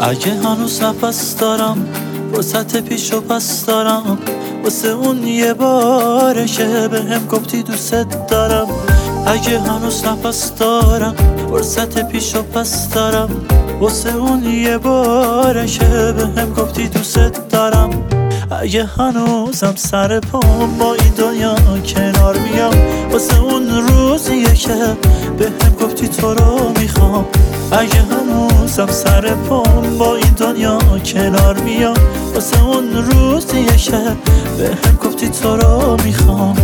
اگه هنوز نفس دارم فرصت پیش و پس دارم واسه اون یه باره که به هم گفتی دوست دارم. اگه هنوز نفس دارم فرصت پیش و پس دارم واسه اون یه باره که به هم گفتی دوست دارم. اگه هنوزم سر پام با این دنیا کنار میام واسه اون روزیه که به هم گفتی تو رو میخوام. اگه هنوزم سر پام با این دنیا کنار میام واسه اون روزیه که به هم گفتی تو رو میخوام.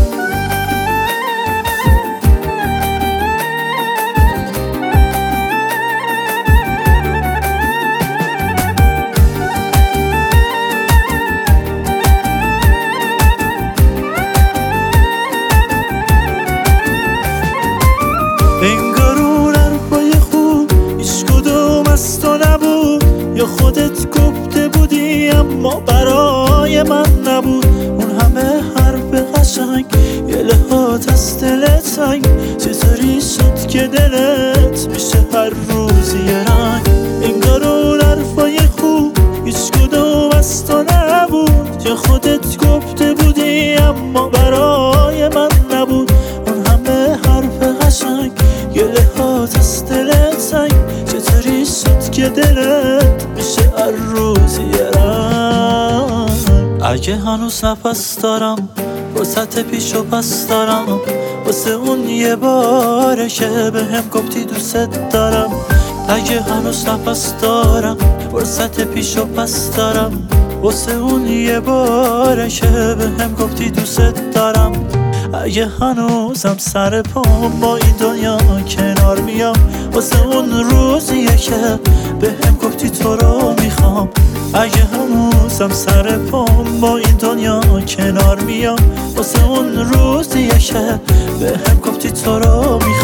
انگار اون حرفای خوب هیچ کدوم از تو نبود، یا خودت گفته بودی اما برای من نبود. اون همه حرف قشنگ یه لحات از دلت سنگ، چطوری شد که دلت میشه هر روز یه رنگ. انگار اون حرفای خوب هیچ کدوم از تو نبود، یا خودت گفته بودی اما برای من نبود. اون همه حرف قشنگ یه لحات از دلت سنگ، چطوری شد که دلت میشه هر روز یه رنگ. اگه هنوز نفس دارم فرصت پیش و پس دارم واسه اون یه باره که به هم گفتی دوست دارم. اگه هنوز نفس دارم فرصت پیش و پس دارم واسه اون یه باره که به هم گفتی دوست دارم. اگه هنوزم سر پام با این دنیا کنار میام واسه اون روزیه که به هم گفتی تو رو میخوام. اگه هنوزم سر پام با این دنیا کنار میام واسه اون روزیه که به هم گفتی تو رو میخوام.